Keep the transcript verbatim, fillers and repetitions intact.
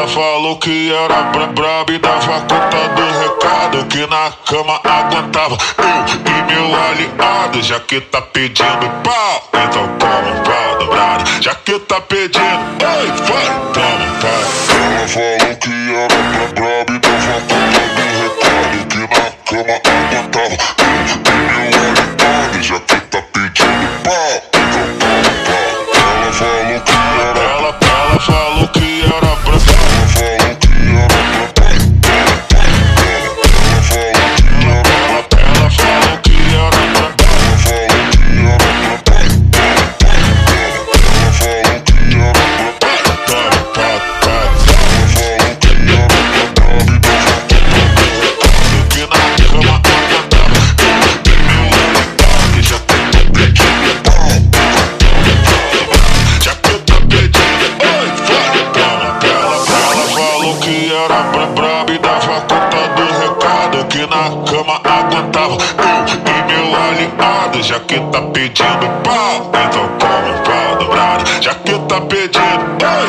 falou que era bra braba e dava conta do recado, que na cama aguentava eu e meu aliado. Já que tá pedindo pau, então toma pau dobrado. Já que tá pedindo, oi, vai, toma pau. Ela falou que era bra braba e dava conta do recado, que na cama aguentava eu e meu aliado. Já que tá pedindo pau, então toma pau. Ela falou que era ela, ela falou que era bra ela falou que era bra ela falou que era ela falou que era bra ela falou que era bra ela falou que era bra ela falou que era que na cama aguentava eu e já tem pedindo pau, já que tá pedindo, oi, vai, toma pela. Ela falou que era bra braba e dava conta do recado, que na cama aguentava eu e meu aliado. Já que tá pedindo pau, então toma pau dobrado. Já que tá pedindo,